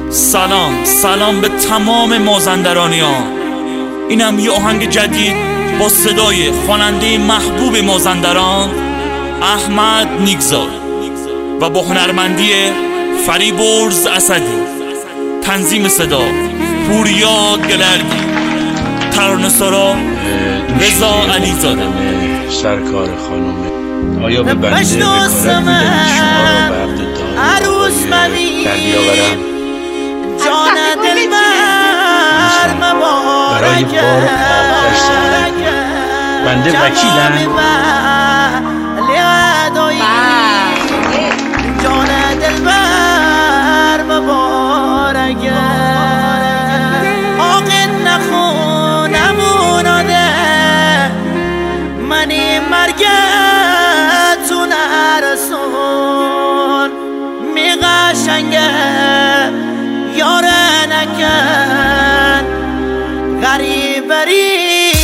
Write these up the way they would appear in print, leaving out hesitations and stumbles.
سلام به تمام مازندرانیان. اینم یه آهنگ جدید با صدای خواننده محبوب مازندران احمد نیکزاد و با هنرمندی فریبرز اسدی، تنظیم صدا پوریا گلردی، ترانه‌سرا رضا علیزاده. سرکار خانم، آیا به بنده بکارت میدهید شما را به عبد دار در بیاورم؟ جان دلبر برای بار آخر سالم بنده وکیلم. جان دلبر مبارک آقل نخونموناده منی مرگتو نرسون می قشنگه یاره نکن غریبری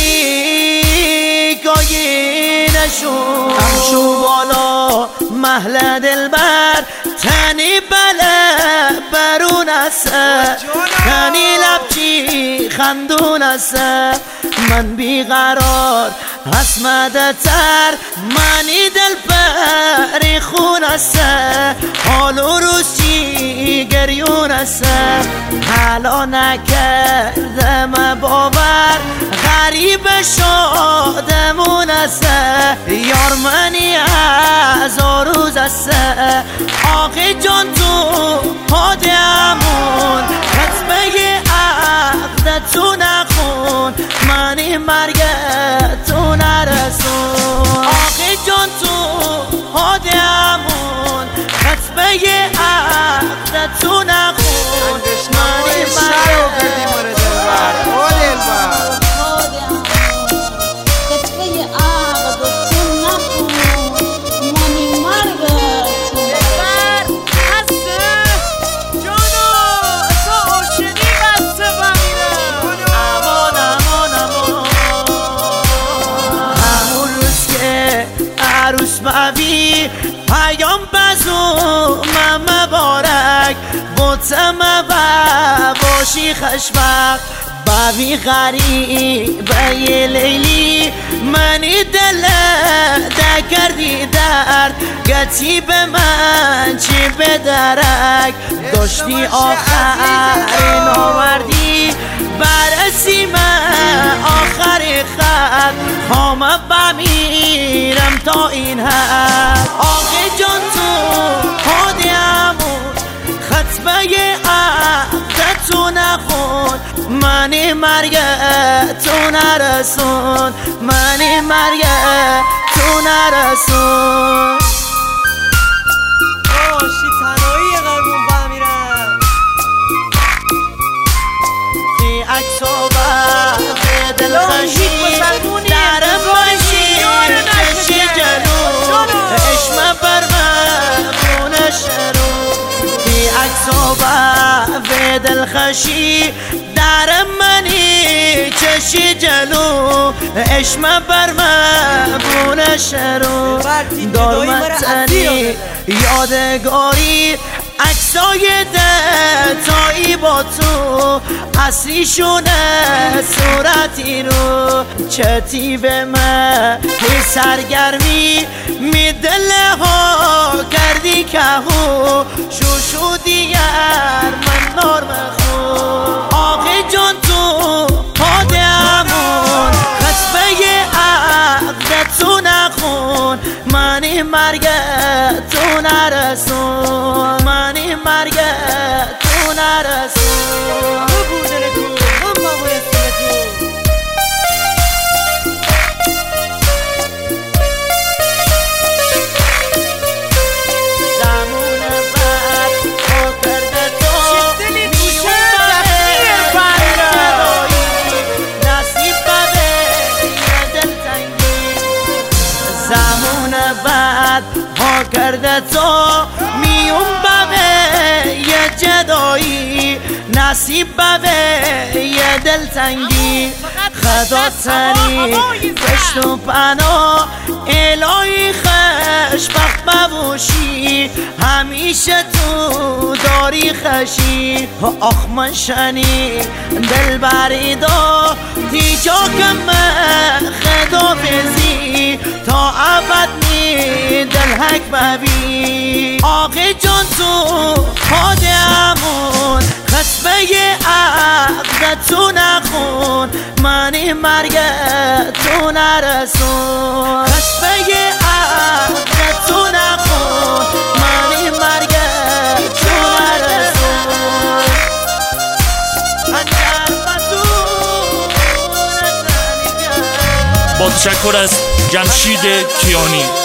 گاهی نشون همشو بالا محل دلبر تنی بله برون است تنی لبچی خندون است من بیقرار اسمده تر منی دل پری خون است حال و روز چی گریون است حالا نکردم باور غریب شادمون است یار منی از روز است آقی جان تو پادمون خطبه عقد تو نخون منی مرگ تو نرسون آقی جان تو پادمون خطبه عقد تو نخون منی مرگ عروس بابی پیام بزو مبارک بوتم باشی خشبق بابی غریبه لیلی منی دل کردی درد گتی به من چی بدرک داشتی آخرین آوردی برسی من آخر خط خامه بمیرم تا این حد آقی جان تو پادمون خطبه عقد تو نخون منی مرگ تو نرسون منی مرگ تو نرسون باشی تنهایی قربون بمیرم ای عکسا به دلخشی درم باشی کشی جلو عشم بر من شروع ای عکسا به دلخشی درم منی چشی جلو عشم بر من شروع دارمتنی یادگاری عکسای دتایی با تو اصلیشونه صورتی رو چتی به من هی سرگرمی می دله ها کردی که هو شوشو دیگر من نرم خو آقی جان تو پادمون خطبه عقد تو نخون منی مرگ تو نرسون منی مرگ تو نرسون کرده تو میون به یه جدایی نصیب به یه دلتنگی خدا تنی پشت و پناه الهی خشبخت ببوشی همیشه تو دار تاریخشی آخ من شنی دل بریدا دیجا کمه خدافزی تا ابد نی دل حک ببی آقی جان تو خودمون خسبه عقد تو نخون منی مرگ تو نرسون خسبه عقد تو نخون منی مرگ تو نرسون با تشکر از جمشید کیانی.